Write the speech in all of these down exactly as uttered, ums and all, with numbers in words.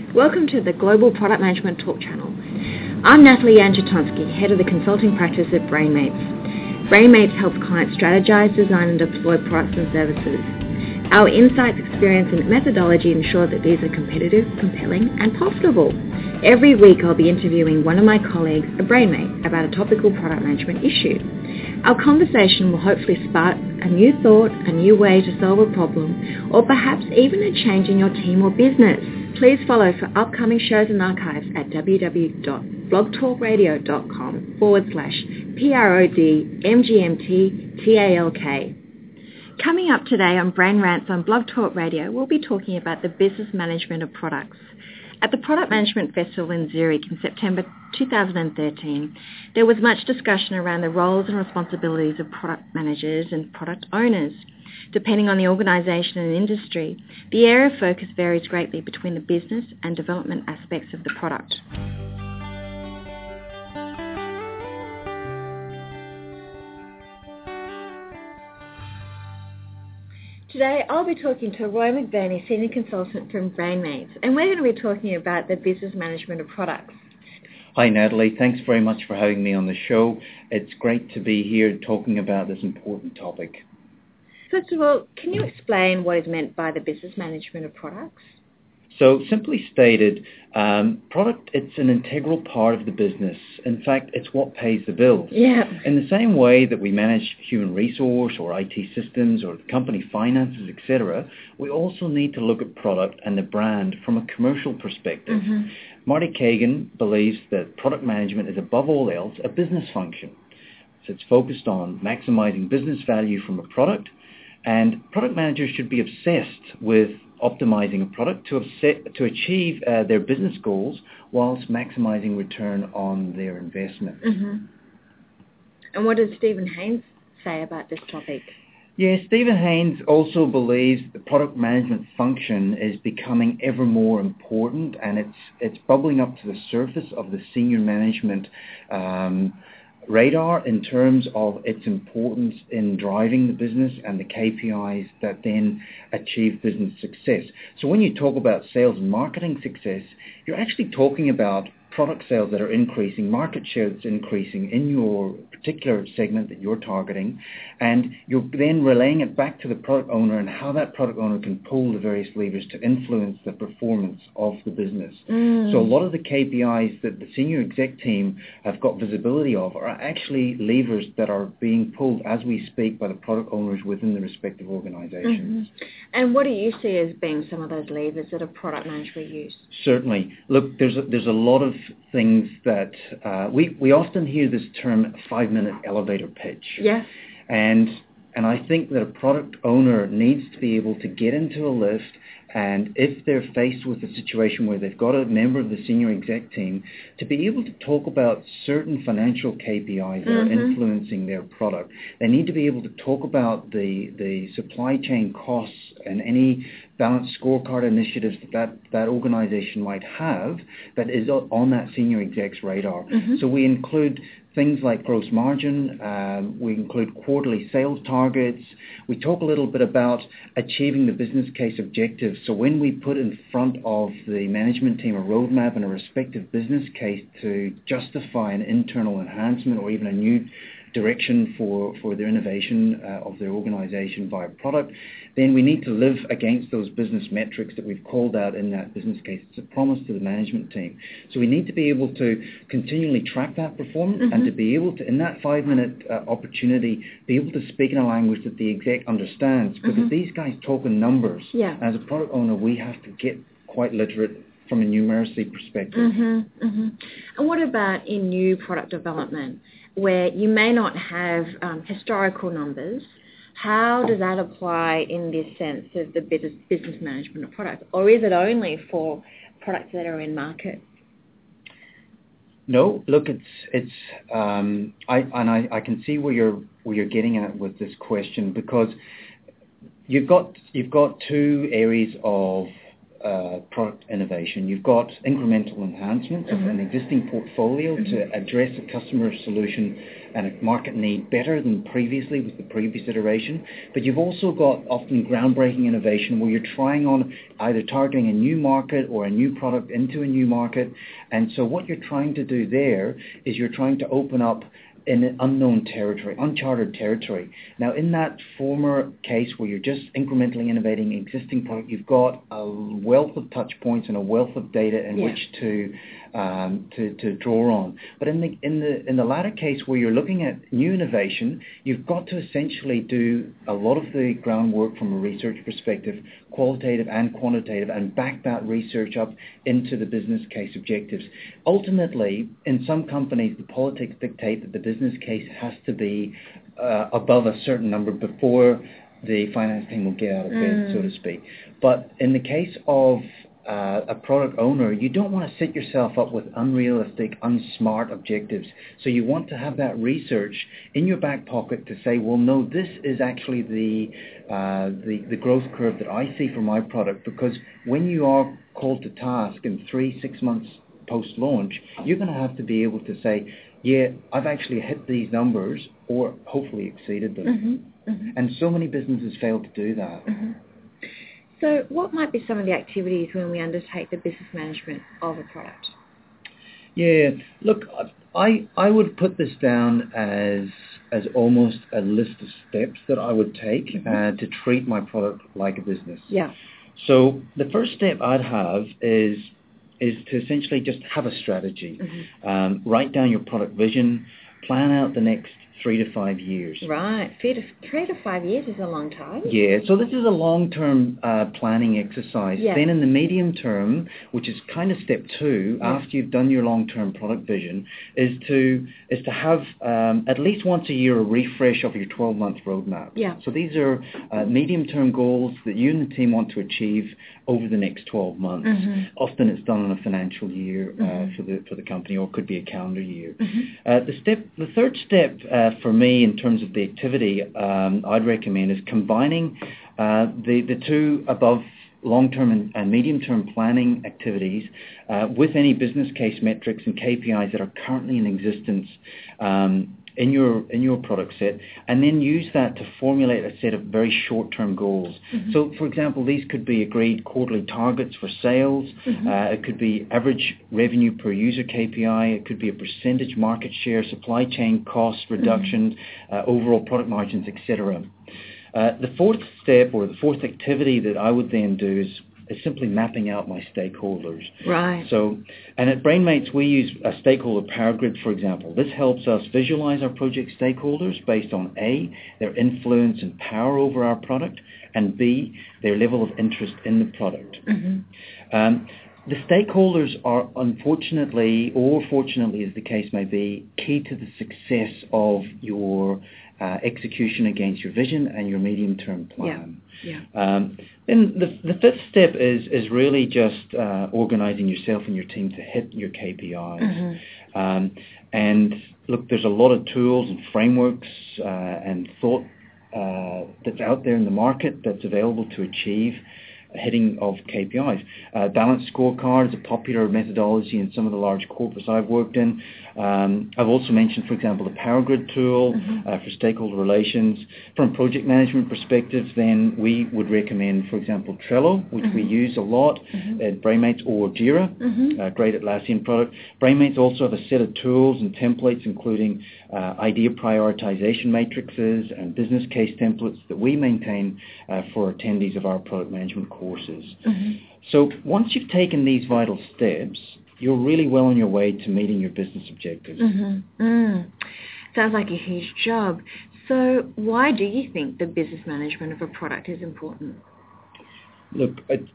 Welcome to the Global Product Management Talk Channel. I'm Natalie Angetonsky, head of the consulting practice at BrainMates. BrainMates helps clients strategize, design and deploy products and services. Our insights, experience and methodology ensure that these are competitive, compelling and profitable. Every week I'll be interviewing one of my colleagues, a BrainMate, about a topical product management issue. Our conversation will hopefully spark a new thought, a new way to solve a problem, or perhaps even a change in your team or business. Please follow for upcoming shows and archives at www.blogtalkradio.com forward slash P-R-O-D-M-G-M-T-T-A-L-K. Coming up today on Brain Rants on Blog Talk Radio, we'll be talking about the business management of products. At the Product Management Festival in Zurich in September two thousand thirteen, there was much discussion around the roles and responsibilities of product managers and product owners. Depending on the organisation and industry, the area of focus varies greatly between the business and development aspects of the product. Today, I'll be talking to Roy McBurney, Senior Consultant from BrainMates, and we're going to be talking about the business management of products. Hi Natalie, thanks very much for having me on the show. It's great to be here talking about this important topic. First of all, can you explain what is meant by the business management of products? So simply stated, um, product, it's an integral part of the business. In fact, it's what pays the bills. Yeah. In the same way that we manage human resource or I T systems or company finances, et cetera, we also need to look at product and the brand from a commercial perspective. Mm-hmm. Marty Kagan believes that product management is above all else a business function. So it's focused on maximizing business value from a product, and product managers should be obsessed with optimizing a product to, upset, to achieve uh, their business goals whilst maximizing return on their investment. Mm-hmm. And what does Stephen Haynes say about this topic? Yeah, Stephen Haynes also believes the product management function is becoming ever more important, and it's it's bubbling up to the surface of the senior management um, radar in terms of its importance in driving the business and the K P Is that then achieve business success. So when you talk about sales and marketing success, you're actually talking about product sales that are increasing, market share that's increasing in your particular segment that you're targeting, and you're then relaying it back to the product owner and how that product owner can pull the various levers to influence the performance of the business. Mm. So a lot of the K P Is that the senior exec team have got visibility of are actually levers that are being pulled as we speak by the product owners within the respective organizations. Mm-hmm. And what do you see as being some of those levers that a product manager use? Certainly. Look, there's a, there's a lot of things that uh, we we often hear this term five-minute elevator pitch. Yes. And and I think that a product owner needs to be able to get into a lift, and if they're faced with a situation where they've got a member of the senior exec team, to be able to talk about certain financial K P Is that mm-hmm. are influencing their product. They need to be able to talk about the, the supply chain costs and any balanced scorecard initiatives that, that that organization might have that is on that senior exec's radar. Mm-hmm. So we include things like gross margin, um, we include quarterly sales targets. We talk a little bit about achieving the business case objectives. So when we put in front of the management team a roadmap and a respective business case to justify an internal enhancement or even a new direction for, for their innovation uh, of their organization via product, then we need to live against those business metrics that we've called out in that business case. It's a promise to the management team. So we need to be able to continually track that performance mm-hmm. and to be able to, in that five-minute uh, opportunity, be able to speak in a language that the exec understands. Because mm-hmm. these guys talk in numbers. Yeah. As a product owner, we have to get quite literate from a numeracy perspective. Mm-hmm. Mm-hmm. And what about in new product development, where you may not have um, historical numbers? How does that apply in this sense of the business, business management of products? Or is it only for products that are in market? No, look, it's it's um, I and I, I can see where you're where you're getting at with this question, because you've got you've got two areas of uh, product innovation. You've got incremental enhancements mm-hmm. of an existing portfolio mm-hmm. to address a customer solution and a market need better than previously with the previous iteration. But you've also got often groundbreaking innovation where you're trying on either targeting a new market or a new product into a new market. And so what you're trying to do there is you're trying to open up in an unknown territory, uncharted territory. Now, in that former case where you're just incrementally innovating existing product, you've got a wealth of touch points and a wealth of data in yeah. which to um, to, to draw on. But in the in the in the latter case where you're looking at new innovation, you've got to essentially do a lot of the groundwork from a research perspective, qualitative and quantitative, and back that research up into the business case objectives. Ultimately, in some companies, the politics dictate that the business case has to be uh, above a certain number before the finance team will get out of bed, mm. so to speak. But in the case of uh, a product owner, you don't want to set yourself up with unrealistic, unsmart objectives. So you want to have that research in your back pocket to say, well, no, this is actually the uh, the, the growth curve that I see for my product, because when you are called to task in three, six months post-launch, you're going to have to be able to say, yeah, I've actually hit these numbers or hopefully exceeded them. Mm-hmm, mm-hmm. And so many businesses fail to do that. Mm-hmm. So what might be some of the activities when we undertake the business management of a product? Yeah, look, I I would put this down as as almost a list of steps that I would take mm-hmm. uh, to treat my product like a business. Yeah. So the first step I'd have is is to essentially just have a strategy. Mm-hmm. Um, write down your product vision, plan out the next three to five years. Right. Three to, three to five years is a long time. Yeah. So this is a long-term uh, planning exercise. Yeah. Then in the medium term, which is kind of step two, yeah. after you've done your long-term product vision, is to is to have um, at least once a year a refresh of your twelve-month roadmap. Yeah. So these are uh, medium-term goals that you and the team want to achieve over the next twelve months. Mm-hmm. Often it's done in a financial year uh, mm-hmm. for the for the company, or it could be a calendar year. Mm-hmm. Uh, the step, the third step uh, for me in terms of the activity um, I'd recommend is combining uh, the the two above long-term and, and medium-term planning activities uh, with any business case metrics and K P Is that are currently in existence um, in your in your product set, and then use that to formulate a set of very short-term goals. Mm-hmm. So, for example, these could be agreed quarterly targets for sales. Mm-hmm. Uh, it could be average revenue per user K P I. It could be a percentage market share, supply chain cost reductions, mm-hmm. uh, overall product margins, et cetera. Uh, the fourth step, or the fourth activity that I would then do is is simply mapping out my stakeholders. Right. So, and at BrainMates, we use a stakeholder power grid, for example. This helps us visualize our project stakeholders based on A, their influence and power over our product, and B, their level of interest in the product. Mm-hmm. Um, the stakeholders are unfortunately, or fortunately as the case may be, key to the success of your uh, execution against your vision and your medium-term plan. Yeah. Yeah. Um, then the, the fifth step is is really just uh, organizing yourself and your team to hit your K P Is. Mm-hmm. Um, and look, there's a lot of tools and frameworks uh, and thought uh, that's out there in the market that's available to achieve hitting of K P Is. Uh, balanced scorecard is a popular methodology in some of the large corporates I've worked in. Um, I've also mentioned, for example, the Power Grid tool mm-hmm. uh, for stakeholder relations. From a project management perspective, then we would recommend, for example, Trello, which mm-hmm. we use a lot mm-hmm. at BrainMates, or Jira, mm-hmm. uh, great Atlassian product. BrainMates also have a set of tools and templates, including uh, idea prioritization matrices and business case templates that we maintain uh, for attendees of our product management courses. Mm-hmm. So once you've taken these vital steps, you're really well on your way to meeting your business objectives. Mm-hmm. Mm. Sounds like a huge job. So why do you think the business management of a product is important? Look,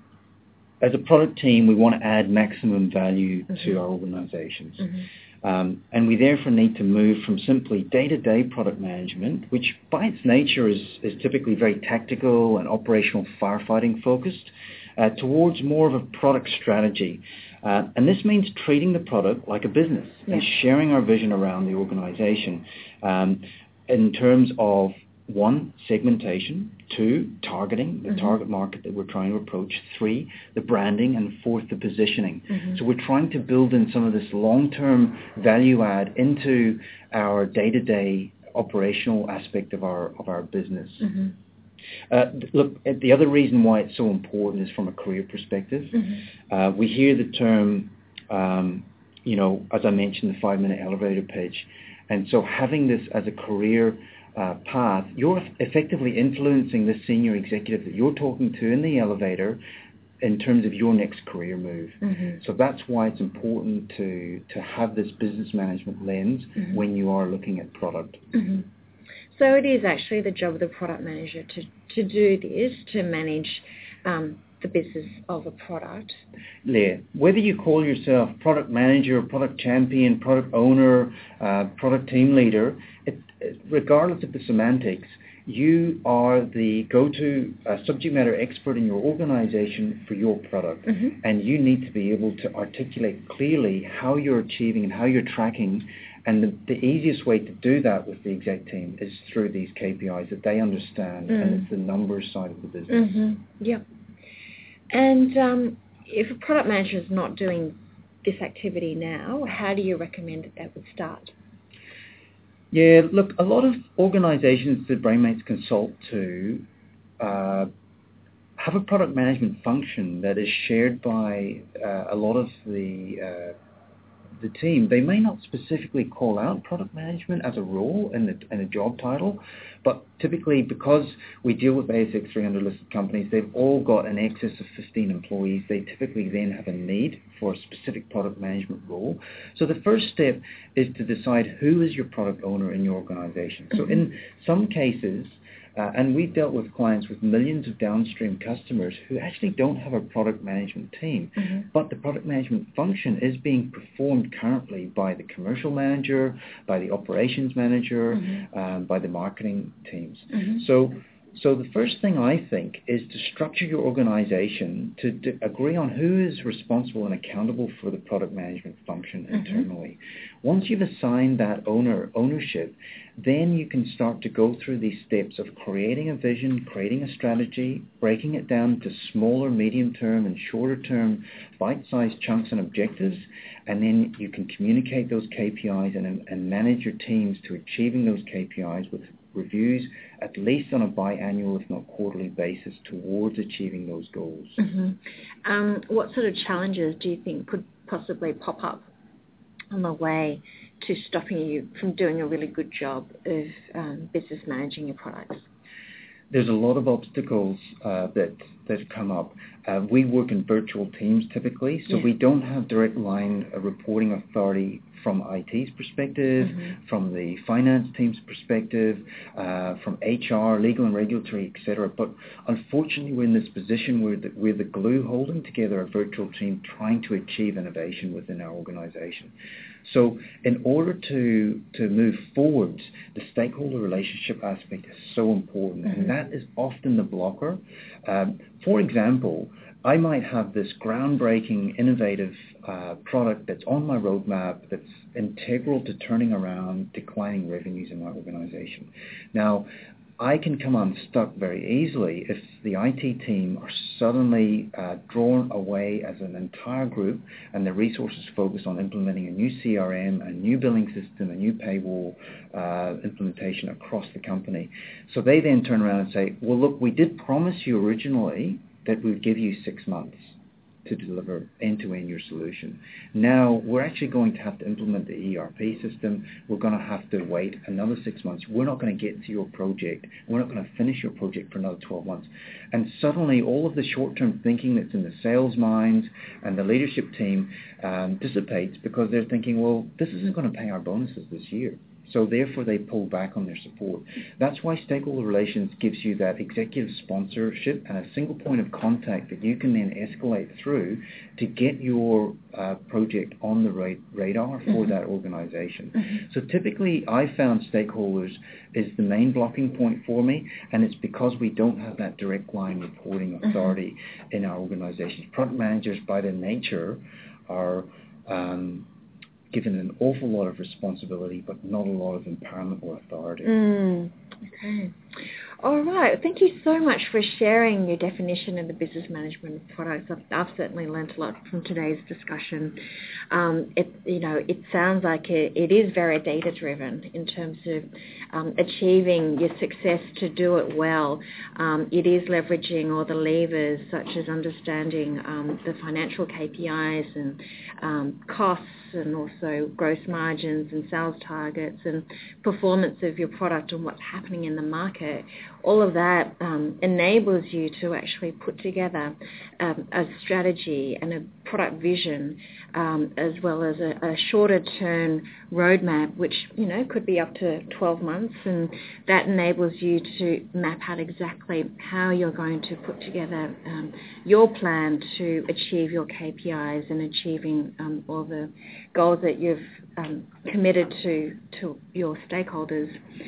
as a product team, we want to add maximum value mm-hmm. to our organizations. Mm-hmm. Um, and we therefore need to move from simply day-to-day product management, which by its nature is, is typically very tactical and operational firefighting focused, uh, towards more of a product strategy. Uh, and this means treating the product like a business yeah. and sharing our vision around the organization um, in terms of one, segmentation, two, targeting, the mm-hmm. target market that we're trying to approach, three, the branding, and fourth, the positioning. Mm-hmm. So we're trying to build in some of this long-term value add into our day-to-day operational aspect of our of our business. Mm-hmm. Uh, look, the other reason why it's so important is from a career perspective. Mm-hmm. Uh, we hear the term, um, you know, as I mentioned, the five-minute elevator pitch. And so having this as a career uh, path, you're effectively influencing the senior executive that you're talking to in the elevator in terms of your next career move. Mm-hmm. So that's why it's important to, to have this business management lens mm-hmm. when you are looking at product. Mm-hmm. So it is actually the job of the product manager to, to do this, to manage um, the business of a product. Yeah. Whether you call yourself product manager, product champion, product owner, uh, product team leader, it, regardless of the semantics, you are the go-to uh, subject matter expert in your organization for your product. Mm-hmm. And you need to be able to articulate clearly how you're achieving and how you're tracking. And the, the easiest way to do that with the exec team is through these K P Is that they understand, mm. and it's the numbers side of the business. Mm-hmm. Yeah. And um, if a product manager is not doing this activity now, how do you recommend that they would start? Yeah, look, a lot of organizations that BrainMates consult to uh, have a product management function that is shared by uh, a lot of the uh, the team. They may not specifically call out product management as a role in, the, in a job title, but typically because we deal with A S X three hundred listed companies, they've all got an excess of fifteen employees. They typically then have a need for a specific product management role. So the first step is to decide who is your product owner in your organization. So mm-hmm. in some cases, Uh, and we've dealt with clients with millions of downstream customers who actually don't have a product management team. Mm-hmm. But the product management function is being performed currently by the commercial manager, by the operations manager, mm-hmm. um, by the marketing teams. Mm-hmm. So So the first thing I think is to structure your organization to, to agree on who is responsible and accountable for the product management function mm-hmm. internally. Once you've assigned that owner ownership, then you can start to go through these steps of creating a vision, creating a strategy, breaking it down to smaller, medium-term and shorter-term bite-sized chunks and objectives, and then you can communicate those K P Is and, and manage your teams to achieving those K P Is with reviews at least on a biannual, if not quarterly basis towards achieving those goals. Mm-hmm. Um, what sort of challenges do you think could possibly pop up on the way to stopping you from doing a really good job of um, business managing your products? There's a lot of obstacles uh, that that come up. Uh, we work in virtual teams typically, so yeah. we don't have direct line uh, reporting authority from I T's perspective, mm-hmm. from the finance team's perspective, uh, from H R, legal and regulatory, et cetera. But unfortunately, we're in this position where the, we're the glue holding together a virtual team trying to achieve innovation within our organization. So in order to to move forward, the stakeholder relationship aspect is so important, mm-hmm. and that is often the blocker. Um, for example, I might have this groundbreaking, innovative uh, product that's on my roadmap that's integral to turning around declining revenues in my organization. Now, I can come unstuck very easily if the I T team are suddenly uh, drawn away as an entire group and the resources focused on implementing a new C R M, a new billing system, a new paywall uh, implementation across the company. So they then turn around and say, well, look, we did promise you originally that we'd give you six months to deliver end-to-end your solution. Now, we're actually going to have to implement the E R P system. We're going to have to wait another six months. We're not going to get to your project. We're not going to finish your project for another twelve months. And suddenly, all of the short-term thinking that's in the sales minds and the leadership team um, dissipates because they're thinking, well, this isn't going to pay our bonuses this year. So therefore, they pull back on their support. That's why stakeholder relations gives you that executive sponsorship and a single point of contact that you can then escalate through to get your uh, project on the ra- radar for mm-hmm. that organization. Mm-hmm. So typically, I found stakeholders is the main blocking point for me, and it's because we don't have that direct line reporting authority mm-hmm. in our organizations. Product managers, by their nature, are... Um, given an awful lot of responsibility, but not a lot of empowerment or authority. Mm, okay. All right. Thank you so much for sharing your definition of the business management of products. I've, I've certainly learned a lot from today's discussion. Um, it, you know, it sounds like it, it is very data-driven in terms of um, achieving your success to do it well. Um, it is leveraging all the levers, such as understanding um, the financial K P Is and um, costs, and also gross margins and sales targets and performance of your product and what's happening in the market. All of that um, enables you to actually put together um, a strategy and a product vision, um, as well as a, a shorter-term roadmap, which, you know, could be up to twelve months, and that enables you to map out exactly how you're going to put together um, your plan to achieve your K P Is and achieving um, all the goals that you've um, committed to to your stakeholders.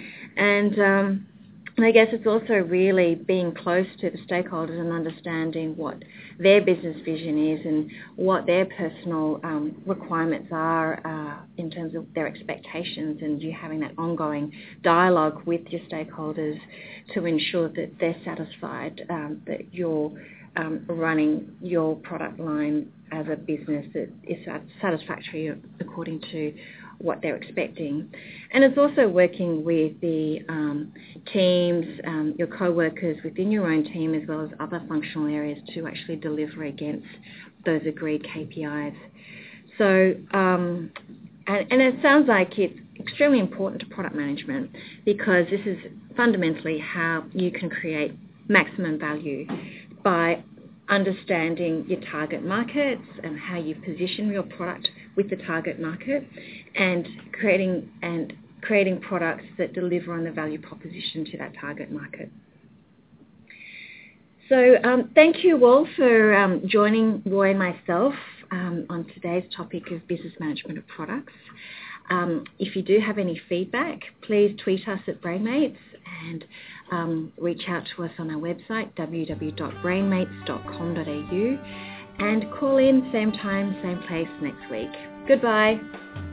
And um, And I guess it's also really being close to the stakeholders and understanding what their business vision is and what their personal um, requirements are uh, in terms of their expectations, and you having that ongoing dialogue with your stakeholders to ensure that they're satisfied um, that you're um, running your product line as a business that is satisfactory according to what they're expecting. And it's also working with the um, teams, um, your co-workers within your own team, as well as other functional areas to actually deliver against those agreed K P Is. So, um, and, and it sounds like it's extremely important to product management, because this is fundamentally how you can create maximum value by understanding your target markets and how you position your product with the target market, and creating and creating products that deliver on the value proposition to that target market. So um, thank you all for um, joining Roy and myself um, on today's topic of business management of products. Um, if you do have any feedback, please tweet us at BrainMates, and um, reach out to us on our website, w w w dot brainmates dot com dot a u, and call in same time, same place next week. Goodbye.